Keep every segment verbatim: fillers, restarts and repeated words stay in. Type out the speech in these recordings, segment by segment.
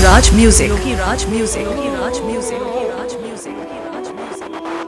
Raj Music. Yogi Raj Music. Yogi Raj Music. Yogi Raj Music. Yogi Raj Music.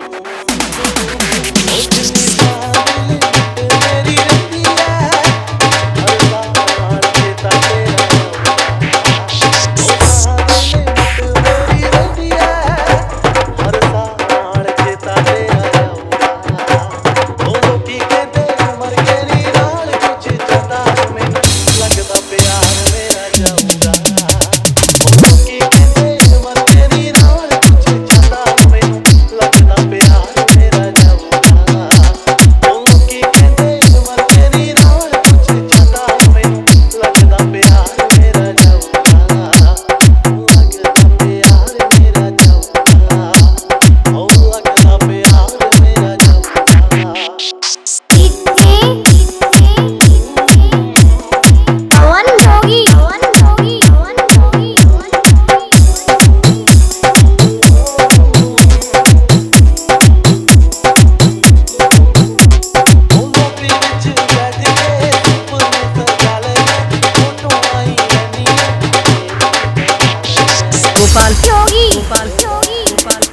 Gopal Yogi Gopal Yogi Gopal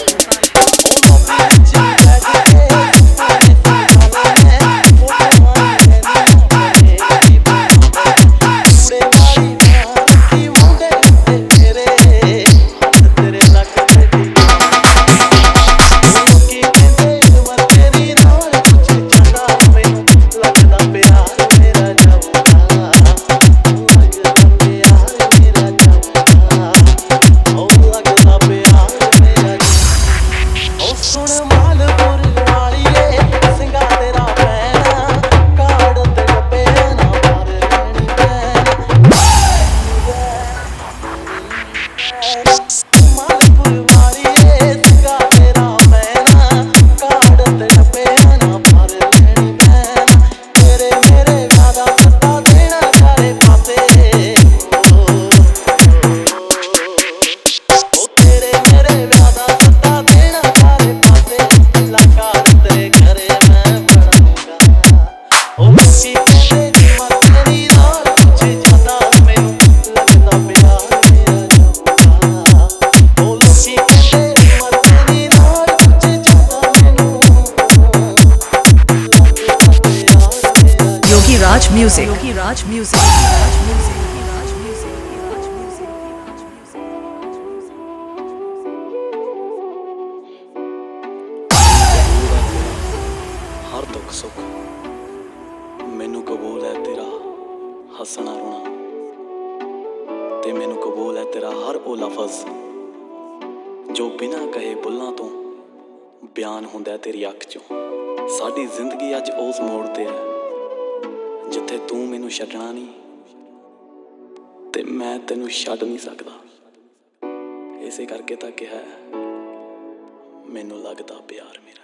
Yogi Raj Music. Yogi Raj Music. Raj Music. Raj Music. Raj Music. Raj Music. हर दुख सुख मैनू कबूल है तेरा हसना रोना ते मैनू कबूल है तेरा हर ओ लफज जो बिना कहे बुल्लां तो बयान हुंदा तेरी अख चों। साडी जिंदगी अज उस मोड़ ते है जिथे तू मैनू छड्डना नहीं ते मैं तेनू छड्ड नहीं सकदा। इसे करके तां कहा मैनू लगदा प्यार मेरा।